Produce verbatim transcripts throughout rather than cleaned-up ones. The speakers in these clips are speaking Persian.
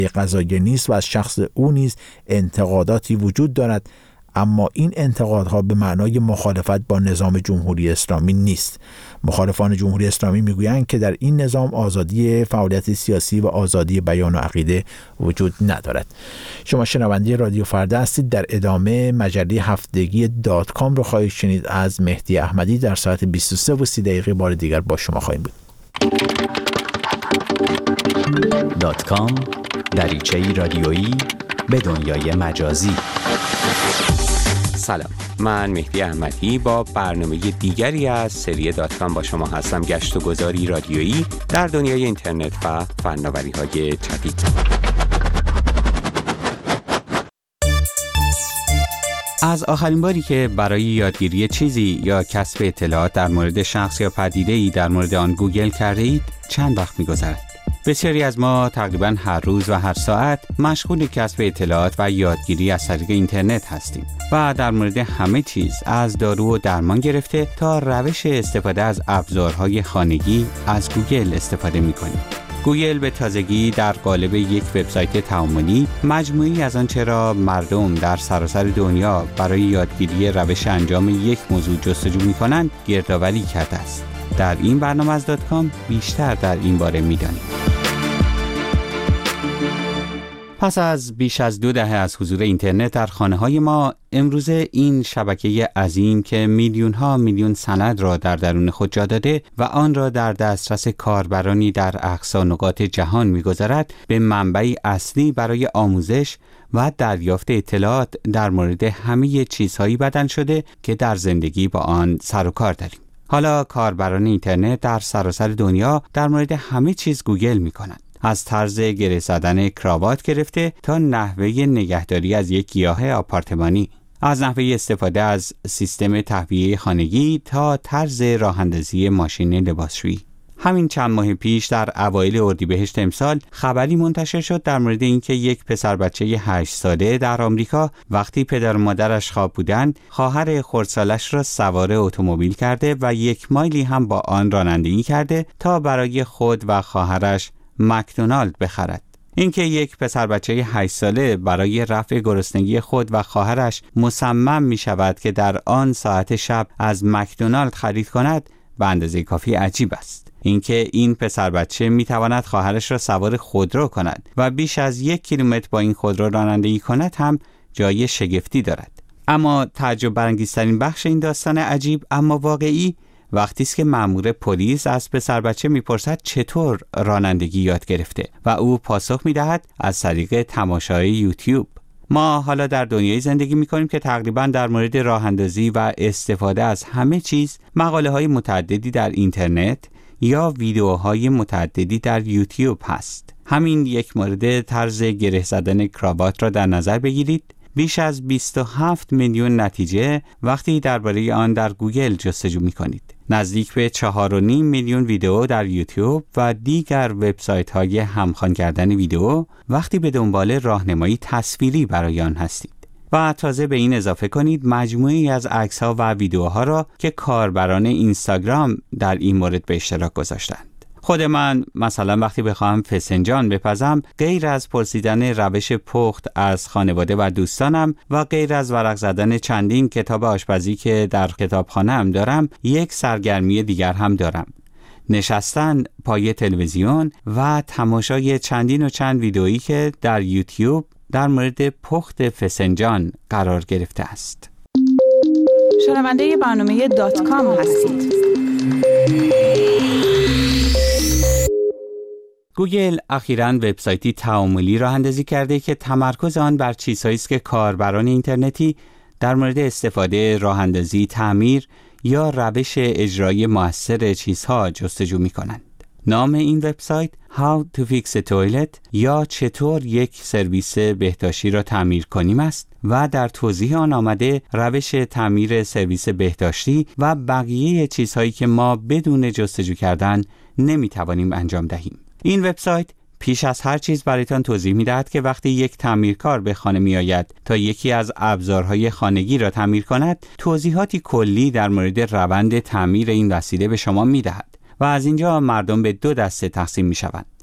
قضایی نیست و از شخص او نیز انتقاداتی وجود دارد، اما این انتقادها به معنای مخالفت با نظام جمهوری اسلامی نیست. مخالفان جمهوری اسلامی میگویند که در این نظام آزادی فعالیت سیاسی و آزادی بیان و عقیده وجود ندارد. شما شنونده رادیو فردا هستید. در ادامه مجله هفتگی دات کام رو خواهید شنید. از مهدی احمدی در ساعت بیست و سه و سی دقیقه بار دیگر با شما خواهیم بود. دات کام، دریچه‌ای رادیویی به دنیای مجازی. سلام، من مهدی احمدی با برنامه دیگری از سری دات کام با شما هستم. گشت و گذاری رادیویی در دنیای اینترنت و فناوری‌های جدید. از آخرین باری که برای یادگیری چیزی یا کسب اطلاعات در مورد شخص یا پدیده‌ای در مورد آن گوگل کرده اید چند وقت می‌گذرد؟ بسیاری از ما تقریباً هر روز و هر ساعت مشغول کسب اطلاعات و یادگیری از طریق اینترنت هستیم و در مورد همه چیز از دارو و درمان گرفته تا روش استفاده از ابزارهای خانگی از گوگل استفاده می‌کنیم. گوگل به تازگی در قالب یک وبسایت تعاملی مجموعی از آنچه را مردم در سراسر دنیا برای یادگیری روش انجام یک موضوع جستجو می‌کنند گردآوری کرده است. در این برنامه از دات کام بیشتر در این باره می‌دانیم. پس از بیش از دو دهه از حضور اینترنت در خانه‌های ما، امروزه این شبکه عظیم که میلیون‌ها میلیون سند را در درون خود جا داده و آن را در دسترس کاربرانی در اقصا نقاط جهان می‌گذارد، به منبعی اصلی برای آموزش و دریافت اطلاعات در مورد همه چیزهایی بدل شده که در زندگی با آن سر و کار داریم. حالا کاربران اینترنت در سراسر دنیا در مورد همه چیز گوگل می‌کنند. از طرز گره زدن کراوات گرفته تا نحوه نگهداری از یک گیاه آپارتمانی، از نحوه استفاده از سیستم تهویه خانگی تا طرز راه‌اندازی ماشین لباسشویی. همین چند ماه پیش در اوایل اردیبهشت امسال خبری منتشر شد در مورد اینکه یک پسر بچه هشت ساله در آمریکا وقتی پدر و مادرش خواب بودند، خواهر خردسالش را سوار اتومبیل کرده و یک مایلی هم با آن رانندگی کرده تا برای خود و خواهرش مکدونالد بخرد. اینکه یک پسر بچه هشت ساله برای رفع گرسنگی خود و خواهرش مصمم می شود که در آن ساعت شب از مکدونالد خرید کند به اندازه کافی عجیب است. اینکه این پسر بچه می تواند خواهرش را سوار خودرو کند و بیش از یک کیلومتر با این خودرو رانندگی کند هم جای شگفتی دارد. اما تعجب برانگیزترین بخش این داستان عجیب اما واقعی وقتی است که مأمور پلیس از پسر بچه میپرسد چطور رانندگی یاد گرفته و او پاسخ میدهد از طریق تماشای یوتیوب. ما حالا در دنیای زندگی میکنیم که تقریبا در مورد راه اندازی و استفاده از همه چیز مقاله های متعددی در اینترنت یا ویدیوهای متعددی در یوتیوب هست. همین یک مورد طرز گره زدن کراوات را در نظر بگیرید. بیش از بیست و هفت میلیون نتیجه وقتی درباره آن در گوگل جستجو می‌کنید. نزدیک به چهار و نیم میلیون ویدیو در یوتیوب و دیگر وبسایت‌های همخوان کردن ویدیو وقتی به دنبال راهنمایی تصویری برای آن هستید. و تازه به این اضافه کنید مجموعی از عکس‌ها و ویدیوها را که کاربران اینستاگرام در این مورد به اشتراک گذاشتند. خود من مثلا وقتی بخوام فسنجان بپزم، غیر از پرسیدن روش پخت از خانواده و دوستانم و غیر از ورق زدن چندین کتاب آشپزی که در کتابخانه‌ام دارم، یک سرگرمی دیگر هم دارم: نشستن پای تلویزیون و تماشای چندین و چند ویدئویی که در یوتیوب در مورد پخت فسنجان قرار گرفته است. شنونده برنامه دات کام هستید. گوگل اخیراً وبسایتی تعاملی راه اندازی کرده که تمرکز آن بر چیزهایی است که کاربران اینترنتی در مورد استفاده، راه اندازی، تعمیر یا روش اجرای مؤثر چیزها جستجو می‌کنند. نام این وبسایت How to fix a toilet یا چطور یک سرویس بهداشتی را تعمیر کنیم است و در توضیح آن آمده روش تعمیر سرویس بهداشتی و بقیه چیزهایی که ما بدون جستجو کردن نمی‌توانیم انجام دهیم. این وبسایت پیش از هر چیز برایتان توضیح می‌دهد که وقتی یک تعمیرکار به خانه می‌آید تا یکی از ابزارهای خانگی را تعمیر کند، توضیحاتی کلی در مورد روند تعمیر این وسیله به شما می‌دهد و از اینجا مردم به دو دسته تقسیم می‌شوند.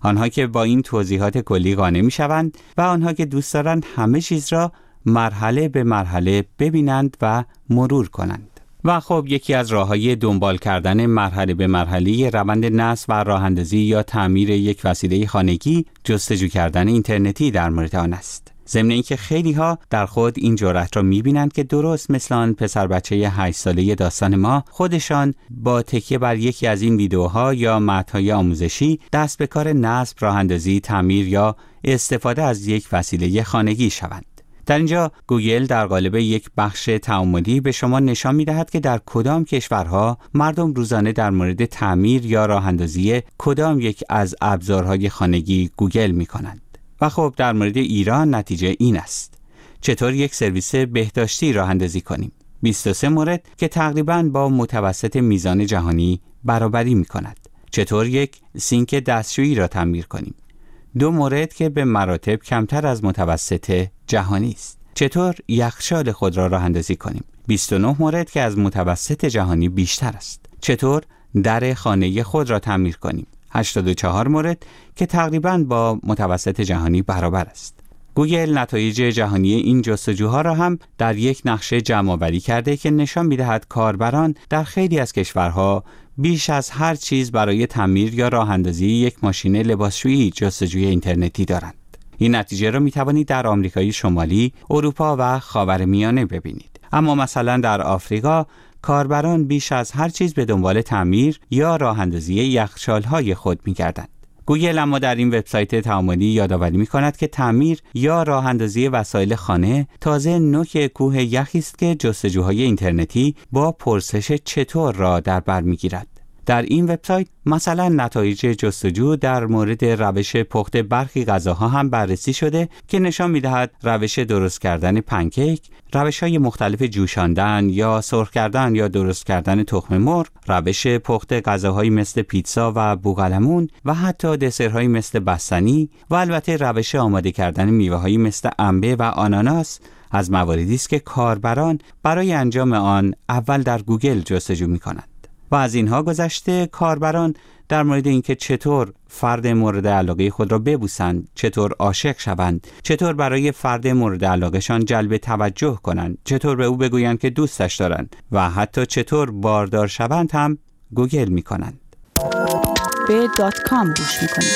آنها که با این توضیحات کلی قانع می‌شوند و آنها که دوست دارند همه چیز را مرحله به مرحله ببینند و مرور کنند. و خب یکی از راه‌های دنبال کردن مرحله به مرحله روند نصب و راه‌اندازی یا تعمیر یک وسیله خانگی جستجو کردن اینترنتی در مورد آن است. ضمن اینکه خیلی ها در خود این جرأت را می‌بینند که درست مثل آن پسر بچه هشت ساله داستان ما، خودشان با تکیه بر یکی از این ویدیوها یا متن‌های آموزشی دست به کار نصب، راه‌اندازی، تعمیر یا استفاده از یک وسیله خانگی شوند. در اینجا گوگل در قالب یک بخش تعاملی به شما نشان می‌دهد که در کدام کشورها مردم روزانه در مورد تعمیر یا راه‌اندازی کدام یک از ابزارهای خانگی گوگل می‌کنند. و خب در مورد ایران نتیجه این است. چطور یک سرویس بهداشتی راه اندازی کنیم؟ بیست و سه مورد که تقریباً با متوسط میزان جهانی برابری می کند. چطور یک سینک دستشویی را تعمیر کنیم؟ دو مورد که به مراتب کمتر از متوسط جهانی است. چطور یخچال خود را راه اندازی کنیم؟ بیست و نه مورد که از متوسط جهانی بیشتر است. چطور در خانه خود را تعمیر کنیم؟ هشتاد و چهار مورد که تقریباً با متوسط جهانی برابر است. گوگل نتایج جهانی این جستجوها را هم در یک نقشه جمع‌آوری کرده که نشان می‌دهد کاربران در خیلی از کشورها بیش از هر چیز برای تعمیر یا راه‌اندازی یک ماشین لباسشویی جستجوی اینترنتی دارند. این نتیجه را می‌توانید در آمریکای شمالی، اروپا و خاورمیانه ببینید. اما مثلا در آفریقا کاربران بیش از هر چیز به دنبال تعمیر یا راه‌اندازی یخچال‌های خود می‌گردند. گوگل اما در این وبسایت تعاملی یادآوری می‌کند که تعمیر یا راه‌اندازی وسایل خانه تازه نوک کوه یخی است که جستجوهای اینترنتی با پرسش چطور را در بر می‌گیرد. در این وبسایت مثلا نتایج جستجو در مورد روش پخت برخی غذاها هم بررسی شده که نشان می‌دهد روش درست کردن پنکیک، روش‌های مختلف جوشاندن یا سرخ کردن یا درست کردن تخم مرغ، روش پخت غذاهایی مثل پیتزا و بوقلمون و حتی دسرهایی مثل بستنی و البته روش آماده کردن میوه‌هایی مثل انبه و آناناس از مواردی است که کاربران برای انجام آن اول در گوگل جستجو می‌کنند. و از اینها گذشته کاربران در مورد اینکه چطور فرد مورد علاقه خود را ببوسند، چطور عاشق شوند، چطور برای فرد مورد علاقهشان جلب توجه کنند، چطور به او بگویند که دوستش دارند و حتی چطور باردار شوند هم گوگل می کنند. به دات کام گوش می کنید.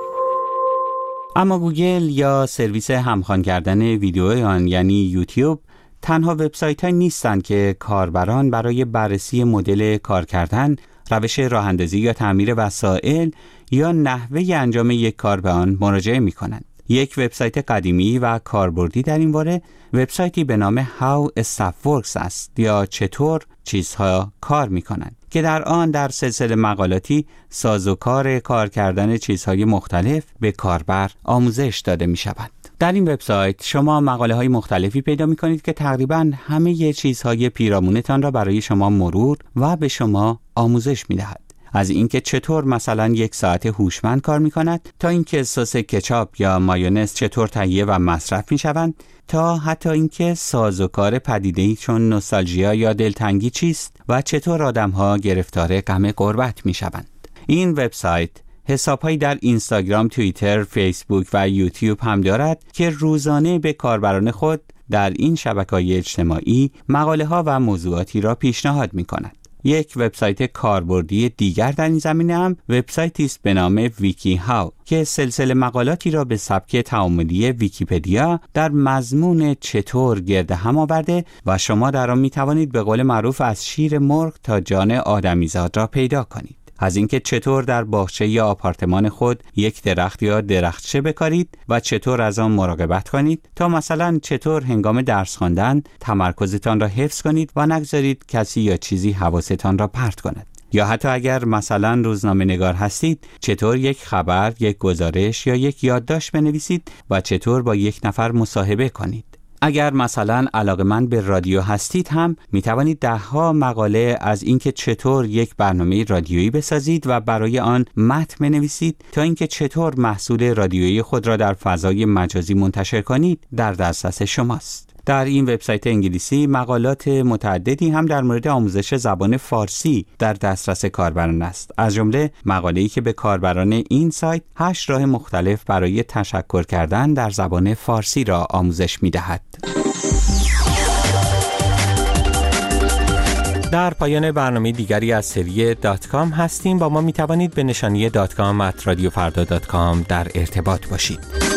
اما گوگل یا سرویس همخوان کردن ویدیو آن یعنی یوتیوب تنها وبسایت های نیستند که کاربران برای بررسی مدل کار کردن، روش راه‌اندازی یا تعمیر وسایل یا نحوه انجام یک کار به آن مراجعه می کنند. یک وبسایت قدیمی و کاربردی در این باره وبسایتی به نام How Stuff Works است یا چطور چیزها کار می کنند که در آن در سلسله مقالاتی سازوکار کار کردن چیزهای مختلف به کاربر آموزش داده می شود. در این وبسایت شما مقاله های مختلفی پیدا می کنید که تقریباً همه چیزهای پیرامونتان را برای شما مرور و به شما آموزش می دهد. از اینکه چطور مثلا یک ساعت هوشمند کار می کند تا اینکه سس کچاپ یا مایونز چطور تهیه و مصرف می شوند تا حتی اینکه سازوکار پدیده‌ای چون نوستالژیا یا دلتنگی چیست و چطور آدم‌ها گرفتار غم غربت می شوند. این وبسایت حساب‌هایی در اینستاگرام، توییتر، فیسبوک و یوتیوب هم دارد که روزانه به کاربران خود در این شبکه‌های اجتماعی مقاله‌ها و موضوعاتی را پیشنهاد می‌کند. یک وبسایت کاربردی دیگر در این زمینه هم وبسایتی است به نام ویکی هاو که سلسله مقالاتی را به سبک تعاملی ویکی‌پدیا در مضمون چطور گرد هم آورده و شما در آن می‌توانید به قول معروف از شیر مرغ تا جان آدمیزاد را پیدا کنید. از اینکه چطور در باغچه یا آپارتمان خود یک درخت یا درختچه بکارید و چطور از آن مراقبت کنید تا مثلا چطور هنگام درس خواندن تمرکزتان را حفظ کنید و نگذارید کسی یا چیزی حواستان را پرت کند. یا حتی اگر مثلا روزنامه نگار هستید چطور یک خبر، یک گزارش یا یک یادداشت بنویسید و چطور با یک نفر مصاحبه کنید. اگر مثلا علاقه‌مند به رادیو هستید هم می توانید ده ها مقاله از اینکه چطور یک برنامه رادیویی بسازید و برای آن متن بنویسید تا اینکه چطور محصول رادیویی خود را در فضای مجازی منتشر کنید در دسترس شماست. در این وبسایت انگلیسی مقالات متعددی هم در مورد آموزش زبان فارسی در دسترس کاربران است. از جمله مقاله‌ای که به کاربران این سایت هشت راه مختلف برای تشکر کردن در زبان فارسی را آموزش می‌دهد. در پایان برنامه دیگری از سری دات کام هستیم. با ما می توانید به نشانی دات کام ات رادیو فردا دات کام در ارتباط باشید.